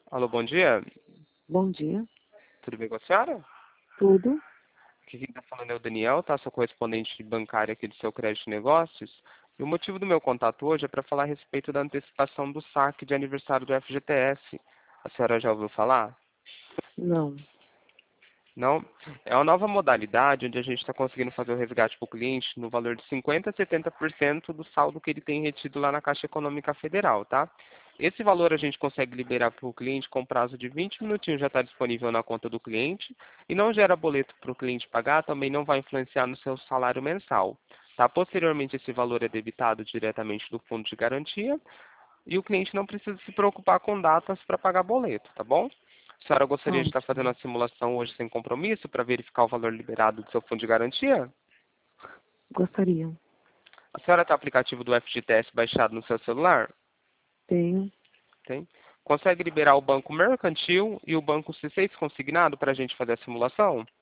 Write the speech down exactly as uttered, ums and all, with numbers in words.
Alô, bom dia. Bom dia. Tudo bem com a senhora? Tudo? Aqui quem está falando é o Daniel, tá? Sou correspondente bancário aqui do seu Crédito de Negócios. E o motivo do meu contato hoje é para falar a respeito da antecipação do saque de aniversário do F G T S. A senhora já ouviu falar? Não. Não? É uma nova modalidade onde a gente está conseguindo fazer o resgate para o cliente no valor de cinquenta por cento a setenta por cento do saldo que ele tem retido lá na Caixa Econômica Federal, tá? Esse valor a gente consegue liberar para o cliente com prazo de vinte minutinhos, já está disponível na conta do cliente e não gera boleto para o cliente pagar, também não vai influenciar no seu salário mensal. Tá? Posteriormente, esse valor é debitado diretamente do fundo de garantia e o cliente não precisa se preocupar com datas para pagar boleto, tá bom? A senhora gostaria de estar fazendo Ótimo. a simulação hoje sem compromisso para verificar o valor liberado do seu fundo de garantia? Gostaria. A senhora tem o aplicativo do F G T S baixado no seu celular? Tenho. Tem. Consegue liberar o banco mercantil e o banco C seis consignado para a gente fazer a simulação?